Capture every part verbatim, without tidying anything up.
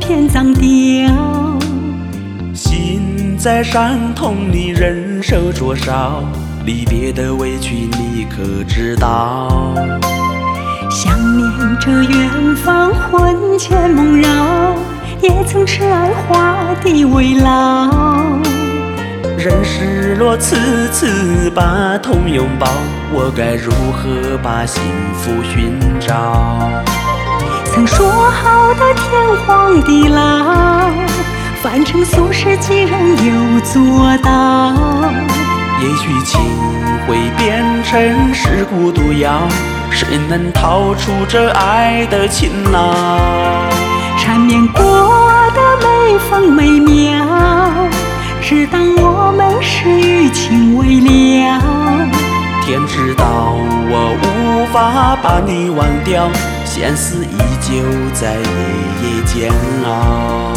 天葬掉。 心在伤痛里忍受多少，离别的委屈你可知道？ 想念着远方魂牵梦绕，也曾痴爱花的围绕。 人失落次次把痛拥抱，我该如何把幸福寻找？ 曾说好的天荒地老，凡尘俗世几人有做到？ 也许情会变成尸骨毒药，谁能逃出这爱的侵扰？ 缠绵过的每分每秒，只当我们是余情未了。 天知道我无法把你忘掉，现实依旧在夜夜煎熬。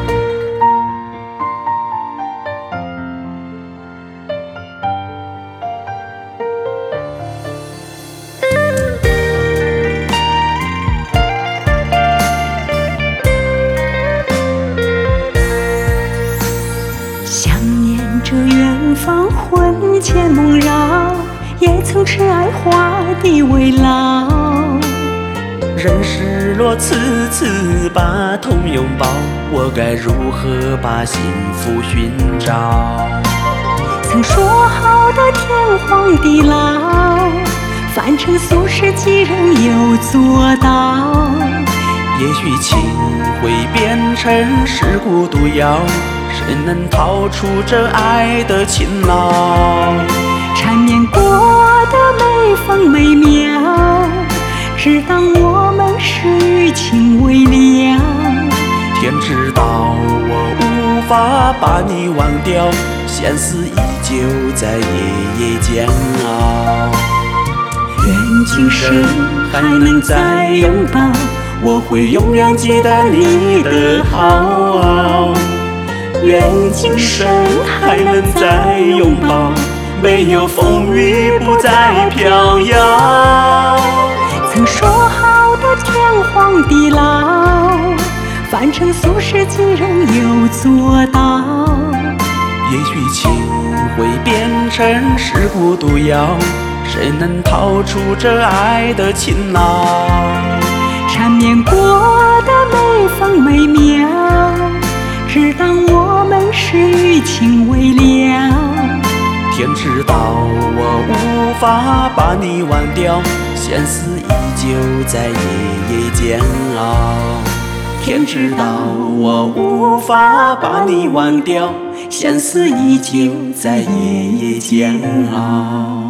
想念着远方魂牵梦绕，也曾痴爱花的围绕。 人失落次次把痛拥抱，我该如何把幸福寻找？ 曾说好的天荒地老，凡尘俗世几人有做到？ 也许情会变成尸骨毒药，谁能逃出这爱的侵扰？ 缠绵过的每分每秒，只当我们是余情未了。 天知道我无法把你忘掉，现实依旧在夜夜煎熬。 愿今生还能再拥抱， 我会永远记得你的好。愿今生还能再拥抱，没有风雨不再飘摇。 曾说好的天荒地老，凡尘俗世几人有做到？ 也许情会变成尸骨毒药，谁能逃出这爱的侵扰？ 缠绵过的每分每秒，只当我们是余情未了。 天知道我无法把你忘掉，现实依旧在夜夜煎熬。天知道我无法把你忘掉，现实依旧在夜夜煎熬。